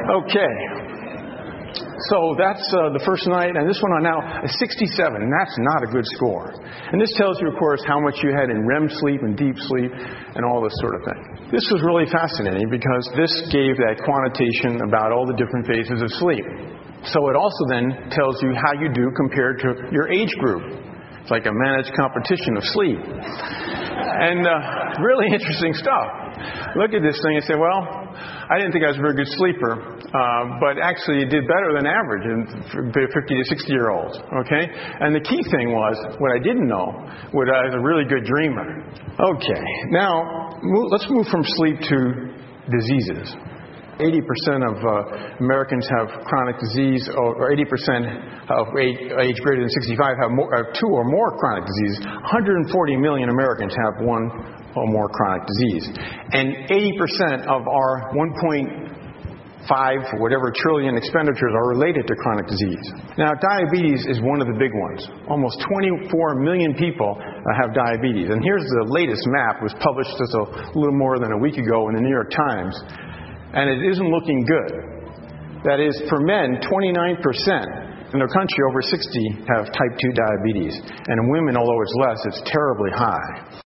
Okay. So that's the first night, and this one on now is 67, and that's not a good score. And this tells you, of course, how much you had in REM sleep and deep sleep and all this sort of thing. This was really fascinating because this gave that quantitation about all the different phases of sleep. So it also then tells you how you do compared to your age group. It's like a managed competition of sleep. And really interesting stuff. Look at this thing and say, well, I didn't think I was a very good sleeper, but actually it did better than average in 50 to 60-year-olds, okay? And the key thing was, what I didn't know, was I was a really good dreamer. Okay, now let's move from sleep to diseases. 80% of Americans have chronic disease, or 80% of age greater than 65 have two or more chronic diseases. 140 million Americans have one or more chronic disease. And 80% of our 1.5 whatever trillion expenditures are related to chronic disease. Now, diabetes is one of the big ones. Almost 24 million people have diabetes. And here's the latest map. It was published just a little more than a week ago in the New York Times. And it isn't looking good. That is, for men, 29% in the country over 60 have type 2 diabetes. And in women, although it's less, it's terribly high.